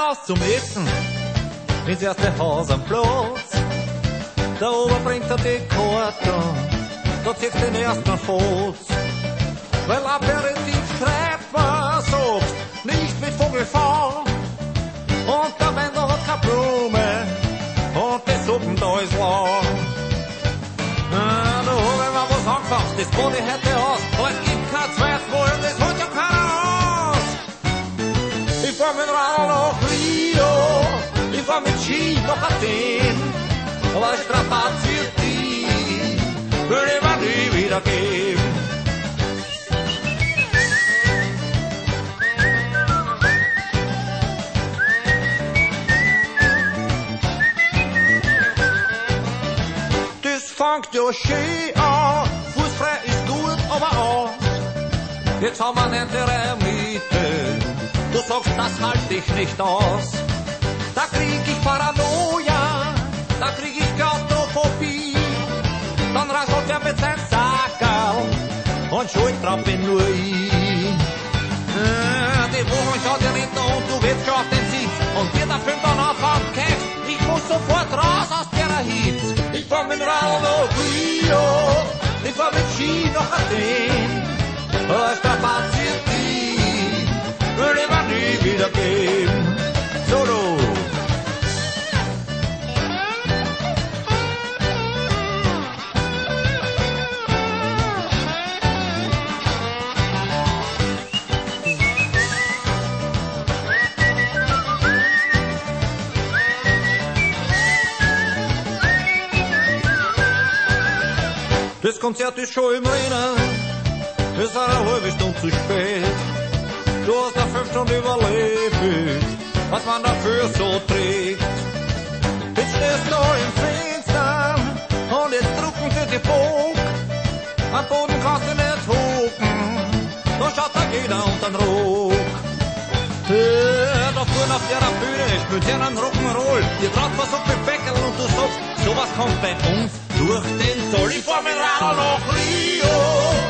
raus zum Essen ins erste Haus am Platz. Der Ober bringt die Karte, da zieht den ersten Fotz. Weil Aperitif Schreiber sagt, nicht mit Vogelfahr. Und der Wendel hat keine Blume und die Suppen da ist leer. Da hab ich mal was angefangen, das Body heute aus. Heute gibt kein zweites Mal, das holt ja keiner aus. Ich fahr mit Radl nach Rio, ich fahr mit Ski nach Athen. Aber strapaziert die, will ich mir nie wieder geben. Fangt ja schön an, fußfrei ist gut, aber auch. Jetzt haben wir nicht ihre Miete, du sagst, das halt dich nicht aus. Da krieg ich Paranoia, da krieg ich Klaustrophobie. Dann rasselt er mit seinem Sackerl und schuld drauf bin nur ich. Die Wohnung schaut ja nicht und du willst schon auf den Sitz. Und wir da 5 dann anfangen, Cash, ich muss sofort raus aus der Hitz. Ich fahr mit Radl nach Rio, ich fahr mit Ski nach Athen. Strapaziert die, will ich mir nie wieder geben. Solo. Das Konzert ist schon im Rennen, es ist eine halbe Stunde zu spät. Du hast nach 5 Stunden überlebt, was man dafür so trägt. Jetzt stehst du im Fenster und jetzt drucken sie die Bock. Am Boden kannst du nicht hocken, da schaut da jeder unter den Rock. Da vorne auf der Bühne spielt sie einen Rock'n'Roll. Ihr traut was auf mit Bäckerl und du sagst, sowas kommt bei uns durch den Zoll. Ich fahr mit Radl nach Rio.